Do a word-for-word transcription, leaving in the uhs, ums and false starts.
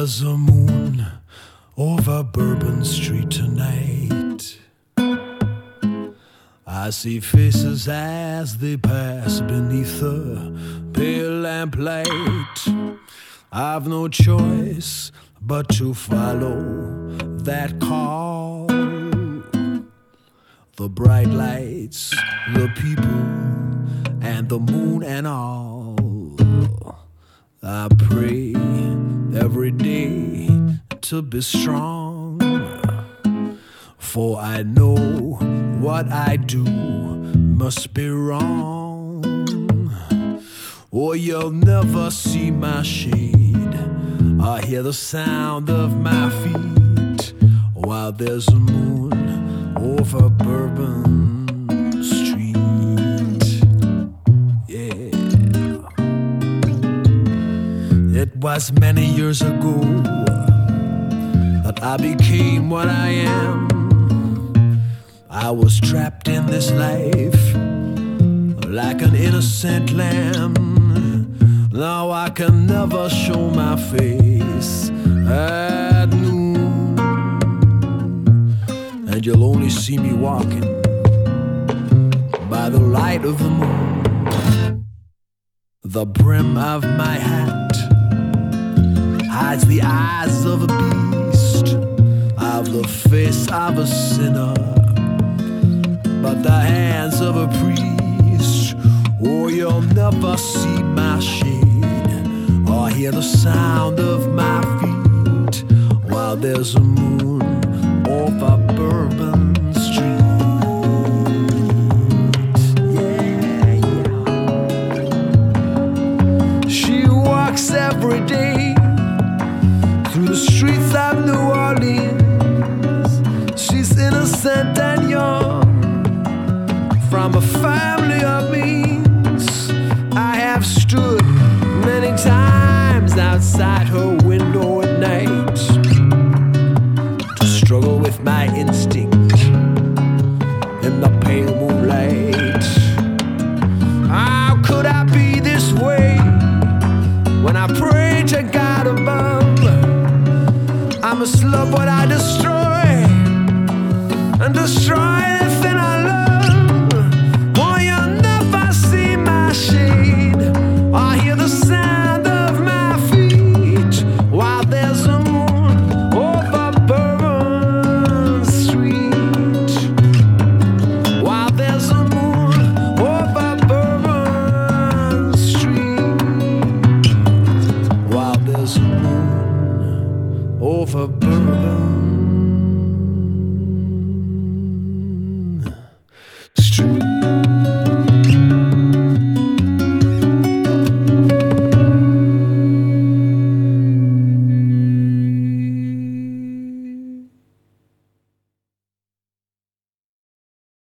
There's a moon over Bourbon Street tonight. I see faces as they pass beneath the pale lamplight. I've no choice but to follow that call. The bright lights, the people, and the moon and all. I pray every day to be strong, for I know what I do must be wrong, or you'll never see my shade or hear the sound of my feet while there's a moon over Bourbon Street. Yeah. It was many years ago that I became what I am. I was trapped in this life like an innocent lamb. Now I can never show my face at noon, and you'll only see me walking by the light of the moon. The brim of my hat hides the eyes of a beast, of the face of a sinner, but the hands of a priest. Oh, you'll never see my shade or hear the sound of my feet while there's a moon over Bourbon Street. Yeah, yeah. She walks every day through the streets of New Orleans. She's innocent and young, from a family of means. I have stood many times outside her window at night to struggle with my instinct in the pale moonlight. How could I be this way when I pray to God above? I must love what I destroy and destroy anything